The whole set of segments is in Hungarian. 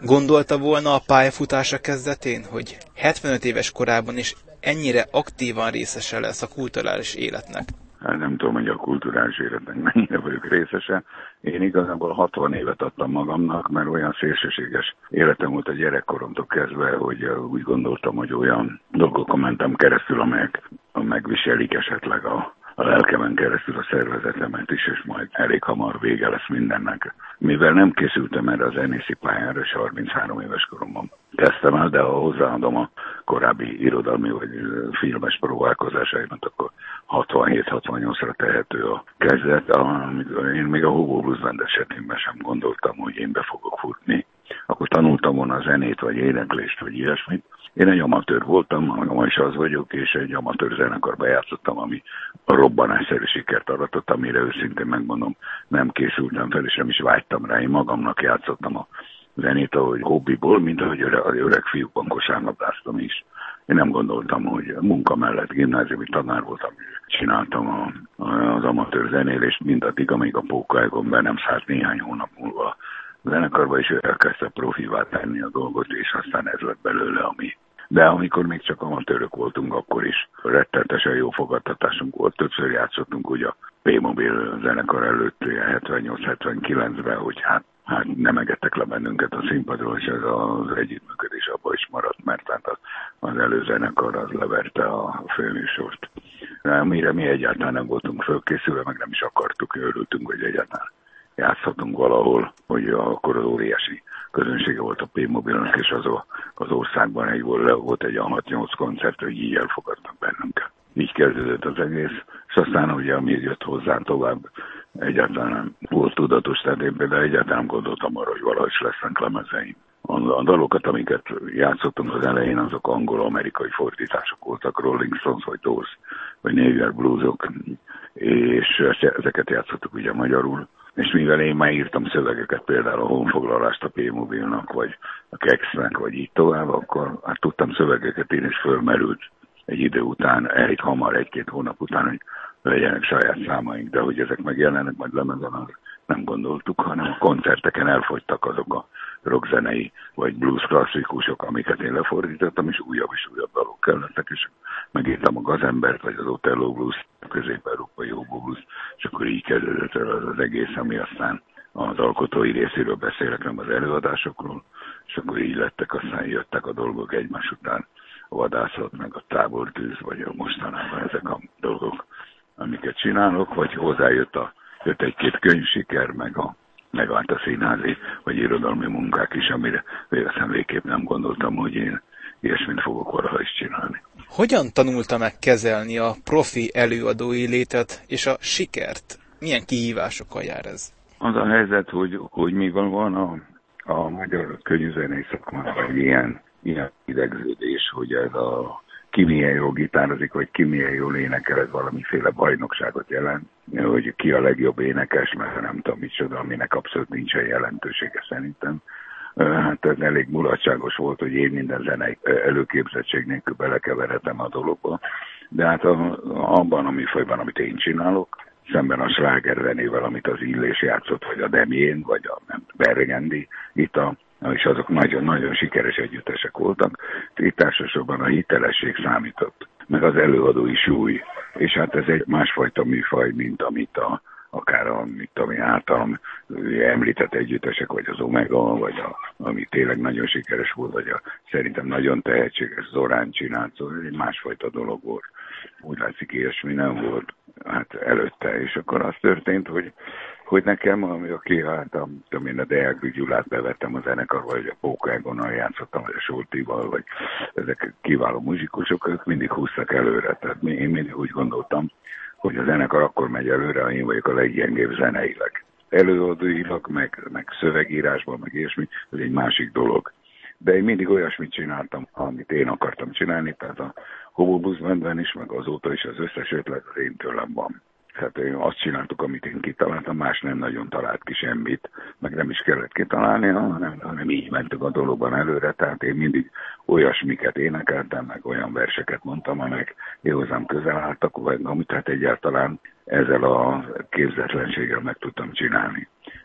Gondolta volna a pályafutása kezdetén, hogy 75 éves korában is ennyire aktívan részese lesz a kulturális életnek? Hát nem tudom, hogy a kulturális életnek mennyire vagyok részese. Én igazából 60 évet adtam magamnak, mert olyan szélsőséges életem volt a gyerekkoromtól kezdve, hogy úgy gondoltam, hogy olyan dolgokon mentem keresztül, amelyek megviselik esetleg a lelkemen keresztül a szervezetemet is, és majd elég hamar vége lesz mindennek. Mivel nem készültem erre az zenészi pályára, és 33 éves koromban kezdtem el, de ha hozzáadom a korábbi irodalmi vagy filmes próbálkozásaimat, akkor 67-68-ra tehető a kezdet. Én még a Hobo Blues Band esetében sem gondoltam, hogy én be fogok futni. Akkor tanultam volna a zenét, vagy éneklést, vagy ilyesmit. Én egy amatőr voltam, ma is az vagyok, és egy amatőr zenekarban játszottam, ami a robbanásszerű sikert aratott, amire őszintén megmondom, nem készültem fel, és nem is vágytam rá. Én magamnak játszottam a zenét, ahogy hobbiból, mint ahogy öreg fiúkban kosárlabdáztam is. Én nem gondoltam, hogy munka mellett gimnáziumi tanár voltam, csináltam az amatőr zenélést mindaddig, amíg a Pókágon be nem szállt néhány hónap múlva a zenekarba, és ő elkezdte profivá tenni a dolgot, és aztán ez lett belőle, ami. De amikor még csak amatőrök voltunk, akkor is rettenetesen jó fogadtatásunk volt. Többször játszottunk ugye a P-Mobil zenekar előtt 78-79-ben, hogy hát nem engedtek le bennünket a színpadról, és ez az együttműködés abban is maradt, mert hát az előzenekar az leverte a főműsort. Mire mi egyáltalán nem voltunk fölkészülve, meg nem is akartuk, örültünk, hogy egyáltalán játszhatunk valahol, hogy akkor az óriási közönsége volt a P-Mobilnak, és az országban volt egy 6-8 koncert, hogy így elfogadtak bennünket. Így kezdődött az egész, és aztán ugye, ami jött hozzá tovább, egyáltalán nem volt tudatos, tehát én például egyáltalán nem gondoltam arra, hogy valahogy lesznek lemezeim. A dalokat, amiket játszottunk az elején, azok angol-amerikai fordítások voltak, Rolling Stones, vagy Doors, vagy New York Bluesok, és ezeket játszottuk ugye magyarul. És mivel én már írtam szövegeket, például a honfoglalást a P-Mobilnak, vagy a Kexnek, vagy így tovább, akkor hát tudtam szövegeket írni, és fölmerült egy idő után, elég hamar, 1-2 hónap után, hogy legyenek saját számaink, de hogy ezek megjelennek majd lemezen, az nem gondoltuk, hanem a koncerteken elfogytak azok a rockzenei vagy blues klasszikusok, amiket én lefordítottam, és újabb dalok kellettek, és megírtam a Gazembert, vagy az Otello Blues, a közép-európai Hobo Blues, és akkor így kezdődött el az egész, ami aztán az alkotói részéről beszélek, nem az előadásokról, és akkor így lettek, aztán jöttek a dolgok egymás után, a vadászat, meg a tábortűz, vagy a mostanában ezek a dolgok, amiket csinálok, vagy hozzájött jött egy-két könyvsiker, meg a színházi, vagy irodalmi munkák is, amire aztán végképp nem gondoltam, hogy én ilyesmit fogok valaha is csinálni. Hogyan tanulta meg kezelni a profi előadói létet és a sikert? Milyen kihívásokkal jár ez? Az a helyzet, hogy mivel van a magyar könyvzenei szakmában egy ilyen idegződés, hogy ez ki milyen jól gitározik, vagy ki milyen jól énekel, ez valamiféle bajnokságot jelent, hogy ki a legjobb énekes, mert nem tudom micsoda, aminek abszolút nincsen jelentősége szerintem. Hát ez elég mulatságos volt, hogy én minden zenei előképzettség nélkül belekeveredtem a dologba, de hát abban a műfajban, amit én csinálok, szemben a slágerzenével, amit az Illés játszott, vagy a Demjén, vagy a Bergendi, itt és azok nagyon-nagyon sikeres együttesek voltak. Itt elsősorban a hitelesség számított, meg az előadói súly. És hát ez egy másfajta műfaj, mint amit ami általam említett együttesek, vagy az Omega, vagy ami tényleg nagyon sikeres volt, vagy szerintem nagyon tehetséges Zorán csinált, szóval egy másfajta dolog volt. Úgy látszik, ilyesmi nem volt hát előtte, és akkor az történt, hogy nekem, aki tudom én a Deák Gyulát bevettem a zenekarba, vagy a Pókágonnal játszottam, vagy a Soltival, vagy ezek kiváló muzsikusok, ők mindig húztak előre. Tehát én mindig úgy gondoltam, hogy a zenekar akkor megy előre, ha én vagyok a leggyengébb zeneileg. Előadóilag, meg szövegírásban, meg ilyesmi, ez egy másik dolog. De én mindig olyasmit csináltam, amit én akartam csinálni, tehát a Hobo Blues Bandben is, meg azóta is az összes ötlet az én tőlem van. Hát azt csináltuk, amit én kitaláltam, más nem nagyon talált ki semmit, meg nem is kellett kitalálni, hanem így mentünk a dologban előre, tehát én mindig olyasmiket énekeltem, meg olyan verseket mondtam, amelyek hozzám közel álltak, vagy amit hát egyáltalán ezzel a képzetlenséggel meg tudtam csinálni.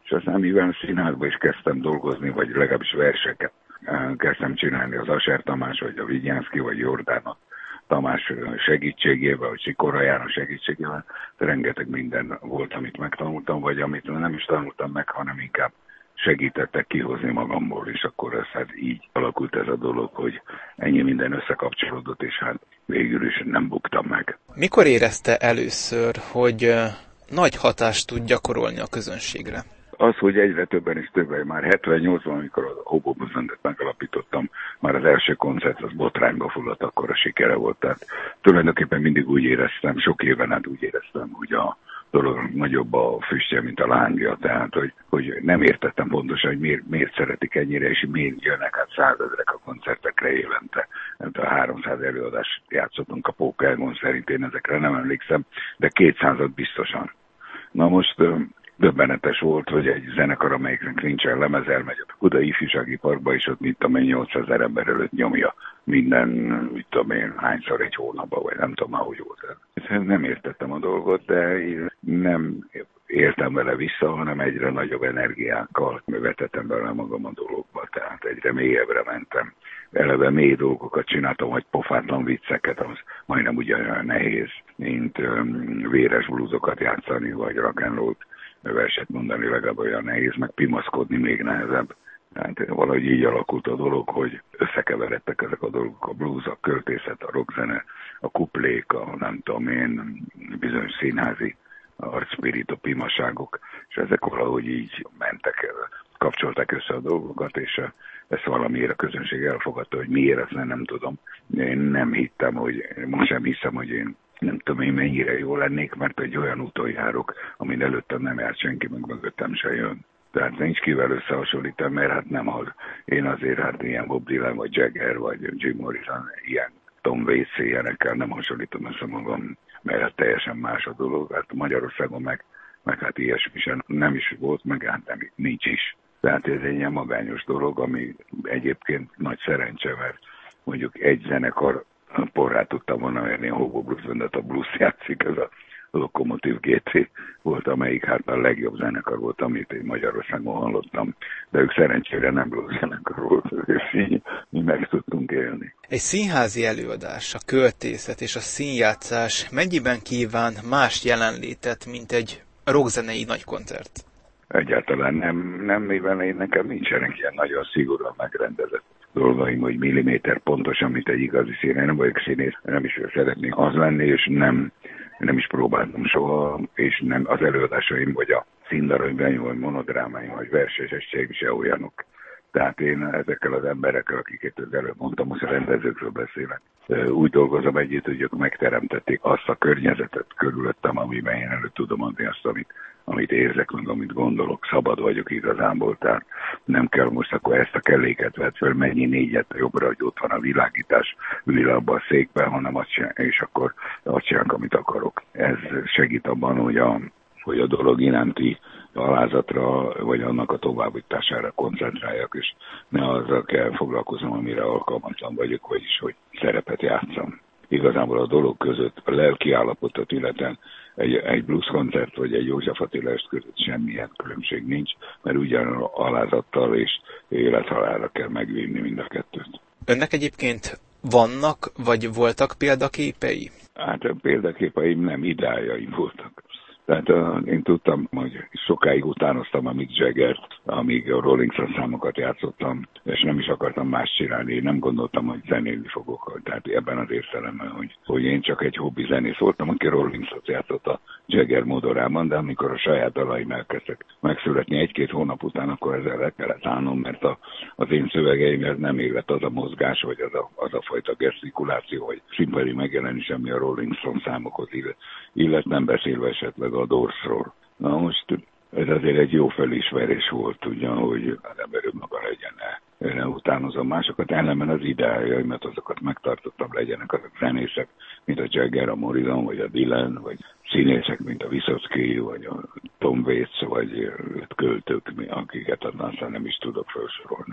És aztán mivel színházba is kezdtem dolgozni, vagy legalábbis verseket kezdtem csinálni az Ascher Tamás, vagy a Vigyánszky, vagy Jordán Tamás segítségével, vagy Sikora János segítségével, rengeteg minden volt, amit megtanultam, vagy amit nem is tanultam meg, hanem inkább segítettek kihozni magamból, és akkor ez így alakult ez a dolog, hogy ennyi minden összekapcsolódott, és hát végül is nem buktam meg. Mikor érezte először, hogy nagy hatást tud gyakorolni a közönségre? Az, hogy egyre többen és többen, már 78-ban, amikor a Hobo Blues Bandet megalapítottam, már az első koncert az botrányba fulladt, akkor a sikere volt. Tehát tulajdonképpen mindig úgy éreztem, sok éven át úgy éreztem, hogy a dolog nagyobb a füstje, mint a lángja. Tehát, hogy nem értettem pontosan, hogy miért szeretik ennyire, és miért jönnek át százezrek a koncertekre évente. A 300 előadást játszottunk a Pókelgon, szerint én ezekre nem emlékszem, de 200-at biztosan. Na most döbbenetes volt, hogy egy zenekar, amelyiknek nincsen lemez, elmegy a Budai Ifjúsági Parkba, és ott 800 000 ember előtt nyomja minden, hányszor egy hónapban, vagy nem tudom már, hogy volt. Nem értettem a dolgot, de én nem éltem vele vissza, hanem egyre nagyobb energiákkal vetettem bele magam a dologba, tehát egyre mélyebbre mentem. Eleve mély dolgokat csináltam, vagy pofátlan vicceket, az majdnem ugyanolyan nehéz, mint véres blúzokat játszani, vagy rock and roll-t verset mondani, legalább olyan nehéz, meg pimaszkodni még nehezebb. Tehát valahogy így alakult a dolog, hogy összekeveredtek ezek a dolgok, a blues, a költészet, a rockzene, a kuplék, a nem tudom én, bizonyos színházi arcspirító pimaságok, és ezek valahogy így mentek, kapcsolták össze a dolgokat, és ezt valamiért a közönség elfogadta, hogy miért, ezt nem tudom. Én nem hittem, most sem hiszem, hogy én nem tudom én mennyire jó lennék, mert egy olyan úton járok, amin előttem nem járt senki, meg mögöttem se jön. Tehát nincs kivel összehasonlítom, mert hát nem az. Én azért ilyen Bob Dylan, vagy Jagger, vagy Jim Morrison, ilyen Tom Waits ilyenekkel nem hasonlítom össze magam, mert hát teljesen más a dolog. Hát Magyarországon meg hát ilyesmi sem nem is volt, meg hát nem, nincs is. Tehát ez egy ilyen magányos dolog, ami egyébként nagy szerencse, mert mondjuk egy zenekar porrá tudtam volna venni a Hobo Blues Bandet, a blues játszik, ez a Lokomotív GT volt, amelyik hát a legjobb zenekar volt, amit én Magyarországon hallottam, de ők szerencsére nem blues zenekar volt, és így mi meg tudtunk élni. Egy színházi előadás, a költészet és a színjátszás mennyiben kíván más jelenlétet, mint egy rockzenei nagykoncert? Egyáltalán nem, mivel nekem nincsenek ilyen nagyon szigorúan megrendezett dolgaim, hogy milliméter pontosan, mint egy igazi színész. Nem vagyok színész, nem is szeretnék az lenni, és nem is próbáltam soha, és nem az előadásaim, vagy a színdarabjaim, vagy monodrámáim, vagy verseseseim se olyanok. Tehát én ezekkel az emberekkel, akiket az előbb mondtam, most a rendezőkről beszélek, úgy dolgozom együtt, hogy ők megteremtették azt a környezetet körülöttem, amiben én elő tudom adni azt, amit érzek, meg amit gondolok, szabad vagyok igazából, tehát nem kell most akkor ezt a kelléket vett föl, mennyi négyet jobbra, hogy ott van a világítás, ülj abba a székben, hanem azt csinál, és akkor azt csinálok, amit akarok. Ez segít abban, hogy a dolog iránti alázatra, vagy annak a továbbítására koncentráljak, és ne azzal kell foglalkoznom, amire alkalmatlan vagyok, vagyis hogy szerepet játszom. Igazából a dolog között a lelki állapotot, illetve egy blues koncert vagy egy József Attila est között semmilyen különbség nincs, mert ugyan alázattal és élethalálra kell megvinni mind a kettőt. Önnek egyébként vannak, vagy voltak példaképei? Hát a példaképeim nem, ideájaim voltak. Tehát én tudtam, hogy sokáig utánoztam a Mick Jaggert, amíg a Rolling Stones számokat játszottam, és nem is akartam más csinálni. Én nem gondoltam, hogy zenélni fogok. Tehát ebben az értelemben, hogy én csak egy hobbi zenész voltam, aki Rolling Stones játszott a Jagger modorában, de amikor a saját dalaim elkezdtek megszületni 1-2 hónap után, akkor ezzel le kellett állnom, mert az én szövegeimhez nem élet az a mozgás, vagy az a fajta gesztikuláció, vagy színpadi megjelenés, ami a Rolling Stones számokhoz illet, nem beszélve esetleg a Doorsról. Na most ez azért egy jó felismerés volt, tudja, hogy az ember önmaga legyen, ne utánozom másokat, ellenben az ideájaimat, azokat megtartottam, legyenek azok zenészek, mint a Jagger, a Morrison, vagy a Dylan, vagy színészek, mint a Vysotsky, vagy a Tom Waits, vagy költők, akiket aztán nem is tudok felsorolni.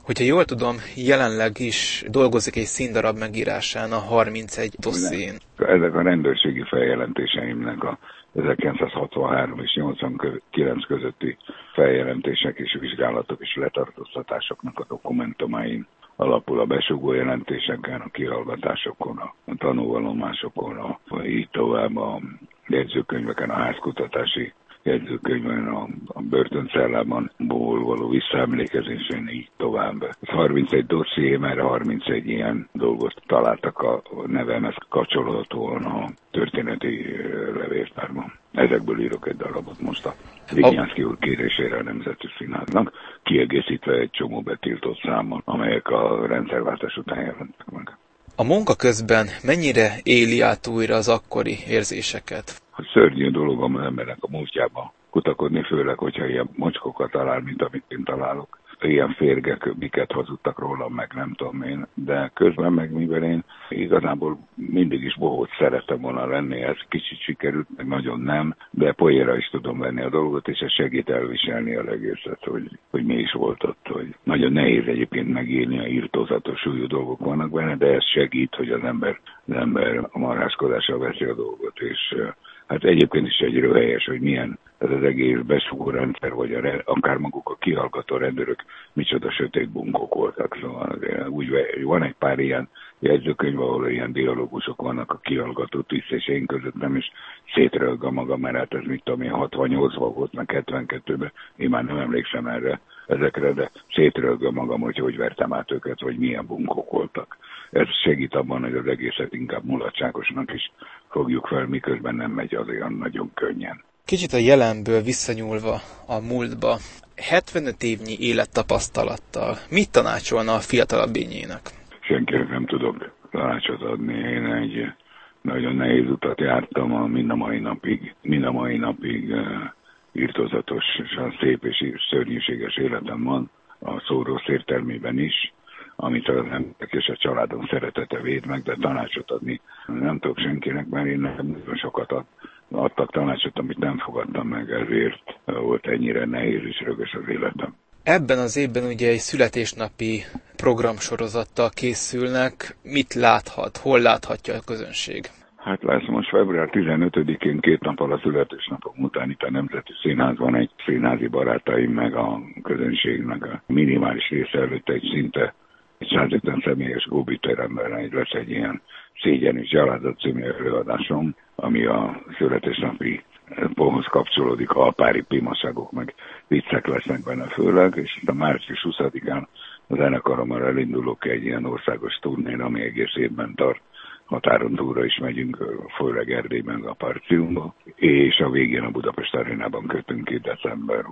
Hogyha jól tudom, jelenleg is dolgozik egy színdarab megírásán a 31 dosszién. Ezek a rendőrségi feljelentéseimnek a 1963 és 89 közötti feljelentések és vizsgálatok és letartóztatásoknak a dokumentumain alapul a besugó jelentéseken, a kihallgatásokon, a tanúvallomásokon, így tovább a jegyzőkönyveken, a házkutatási jegyzőkönyvben, a börtöncellában való visszaemlékezésén, így tovább. Ez 31 dosszié, mert 31 ilyen dolgot találtak a nevemhez kapcsolhatóan a történeti levéltárban. Ezekből írok egy darabot most a Vinyánszky úr kérésére a Nemzeti Színháznak, kiegészítve egy csomó betiltott számmal, amelyek a rendszerváltás után jelentek meg. A munka közben mennyire éli át újra az akkori érzéseket? Hogy szörnyű dolog az embernek a múltjába kutakodni, főleg, hogyha ilyen mocskokat talál, mint amit én találok. Ilyen férgek, miket hazudtak rólam, meg nem tudom én, de közben meg mivel én igazából mindig is bohóc szerettem volna lenni, ez kicsit sikerült, meg nagyon nem, de poénra is tudom venni a dolgot, és ez segít elviselni a egészet, hogy mi is volt ott, hogy nagyon nehéz egyébként megírni, a írtózatos súlyú dolgok vannak benne, de ez segít, hogy az ember a marháskodással veszi a dolgot, és hát egyébként is egy röhelyes, hogy milyen ez az egész besugó rendszer, vagy akár maguk a kihallgató rendőrök micsoda sötét bunkók voltak. Szóval úgy van egy pár ilyen jegyzőkönyv, ahol ilyen dialógusok vannak a kihallgató tisztviselőink között, nem is szétrölg a maga, mert hát ez mit tudom én, 68-ban volt, meg 72-ben, én már nem emlékszem ezekre, de szétrölgöm magam, hogy vertem át őket, vagy milyen bunkók voltak. Ez segít abban, hogy az egészet inkább mulatságosnak is fogjuk fel, miközben nem megy az olyan nagyon könnyen. Kicsit a jelenből visszanyúlva a múltba, 75 évnyi élettapasztalattal mit tanácsolna a fiatalabb ényének? Senkinek nem tudok tanácsot adni. Én egy nagyon nehéz utat jártam, mind a mai napig írtózatos, szép és szörnyűséges életem van, a szó rossz értelmében is, amit az emberek és a családom szeretete véd meg, de tanácsot adni nem tudok senkinek, mert én nagyon sokat adtak tanácsot, amit nem fogadtam meg, ezért volt ennyire nehéz és rögös az életem. Ebben az évben ugye egy születésnapi programsorozattal készülnek. Mit láthat, hol láthatja a közönség? Hát lesz most február 15-én, 2 nappal a születésnapom után itt a Nemzeti Színházban egy színházi barátaim meg a közönségnek a minimális része előtt egy szinte 150 személyes góbiteremben lesz egy ilyen Szégyen és Gyalázat című előadásom, ami a születésnapi ponthoz kapcsolódik, alpári pimaságok meg viccek lesznek benne főleg, és a március 20-án a zenekarommal elindulok egy ilyen országos turnén, ami egész évben tart. Határon túlra is megyünk, főleg Erdélyben, a Parciumba, és a végén a Budapest Arénában kötünk ki december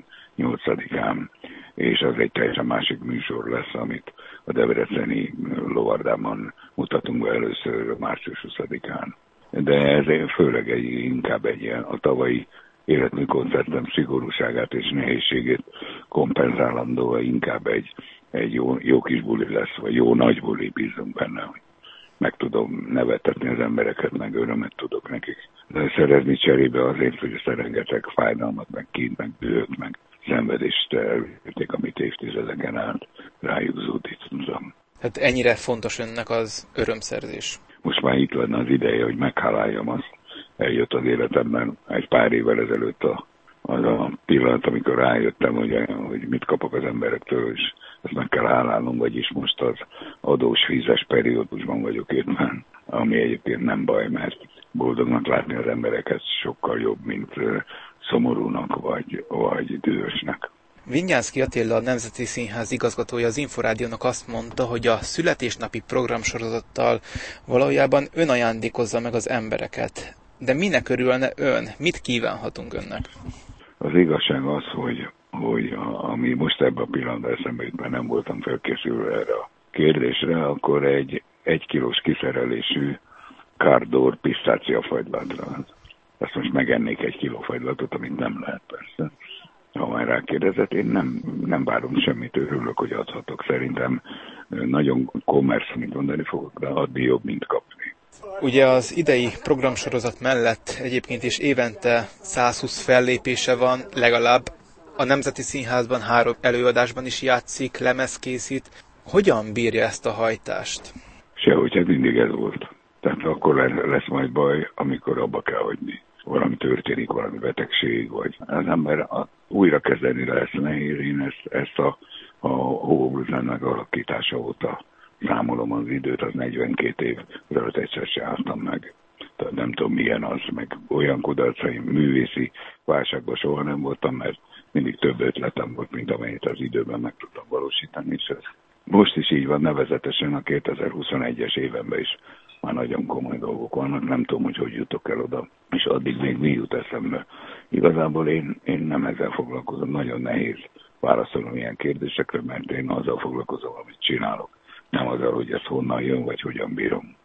28-án, és az egy teljesen másik műsor lesz, amit a debreceni Lovardában mutatunk be először március 20-án. De ez főleg inkább egy ilyen a tavalyi életműkoncertem szigorúságát és nehézségét kompenzálandó, inkább egy jó kis buli lesz, vagy jó nagy buli, bízunk benne, hogy meg tudom nevetetni az embereket, meg örömet tudok nekik szerezni cserébe azért, hogy ezt a rengeteg fájdalmat, meg kint, meg dühöt, meg szenvedést elvérték, amit évtizedeken át rájuk zúdítom. Hát ennyire fontos önnek az örömszerzés. Most már itt lenne az ideje, hogy megháláljam azt. Eljött az életemben egy pár évvel ezelőtt az a pillanat, amikor rájöttem, hogy mit kapok az emberektől, és ezt meg kell hálálnom, vagyis most az adós fízes periódusban vagyok éppen, ami egyébként nem baj, mert boldognak látni az embereket sokkal jobb, mint szomorúnak vagy dühösnek. Vinyánszky Attila, a Nemzeti Színház igazgatója az Inforádiónak azt mondta, hogy a születésnapi programsorozattal valójában ön ajándékozza meg az embereket. De minek örülne ön? Mit kívánhatunk önnek? Az igazság az, hogy ami most ebben a pillanatban eszembe jut, mert nem voltam felkészülve erre a kérdésre, akkor egy 1 kilós kiszerelésű Cardor pisztáciafagylatra. Azt most megennék 1 kiló fagylatot, amit nem lehet persze. Ha már rákérdezett, én nem várom semmit, örülök, hogy adhatok. Szerintem nagyon kommersz, mint mondani fogok, de adni jobb, mint kapni. Ugye az idei programsorozat mellett egyébként is évente 120 fellépése van legalább. A Nemzeti Színházban 3 előadásban is játszik, lemez készít. Hogyan bírja ezt a hajtást? Sehogy, hát mindig ez volt. Tehát akkor lesz majd baj, amikor abba kell hagyni. Valami történik, valami betegség, vagy az ember újra kezdeni lesz nehéz. Én ezt a Hóblues alakítása óta számolom az időt, az 42 év, előtt egyszer se álltam meg. Tehát nem tudom milyen az, meg olyan kudarcaim, művészi válságban soha nem voltam, mert mindig több ötletem volt, mint amennyit az időben meg tudtam valósítani, és ez most is így van, nevezetesen a 2021-es évenben is már nagyon komoly dolgok vannak, nem tudom, hogy jutok el oda, és addig még mi jut eszembe. Igazából én nem ezzel foglalkozom, nagyon nehéz válaszolnom ilyen kérdésekre, mert én azzal foglalkozom, amit csinálok, nem azzal, hogy ez honnan jön, vagy hogyan bírom.